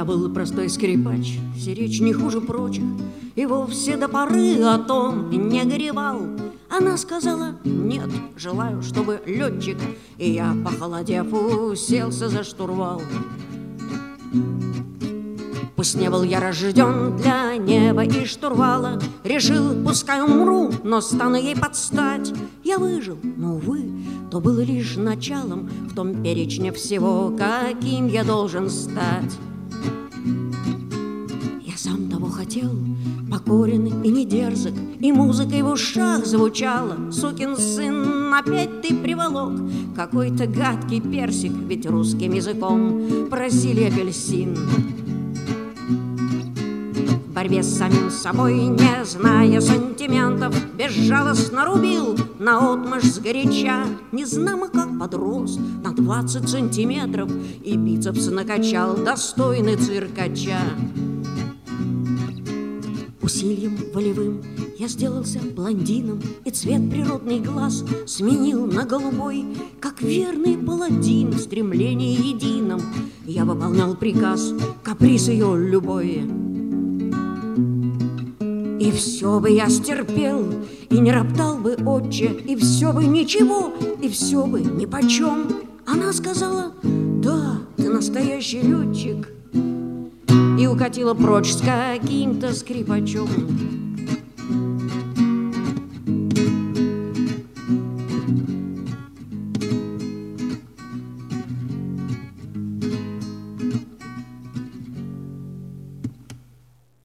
был простой скрипач, сиречь не хуже прочих, и вовсе до поры о том не горевал. Она сказала: нет, желаю, чтобы летчик. И я, похолодев, уселся за штурвал. Пусть не был я рожден для неба и штурвала, решил, пускай умру, но стану ей подстать. Я выжил, но, увы, то было лишь началом в том перечне всего, каким я должен стать. Я сам того хотел, покорен и не дерзок, и музыка в ушах звучала. Сукин сын, опять ты приволок какой-то гадкий персик, ведь русским языком просили апельсин. В борьбе с самим собой, не зная сантиментов, безжалостно рубил наотмашь сгоряча. Незнамо как подрос на 20 сантиметров и бицепс накачал, достойный циркача. Усилием волевым я сделался блондином, и цвет природный глаз сменил на голубой. Как верный паладин в стремлении едином, я выполнял приказ, каприз ее любой. И все бы я стерпел, и не роптал бы, отче, и все бы ничего, и все бы нипочем. Она сказала: да, ты настоящий летчик, и укатила прочь с каким-то скрипачом.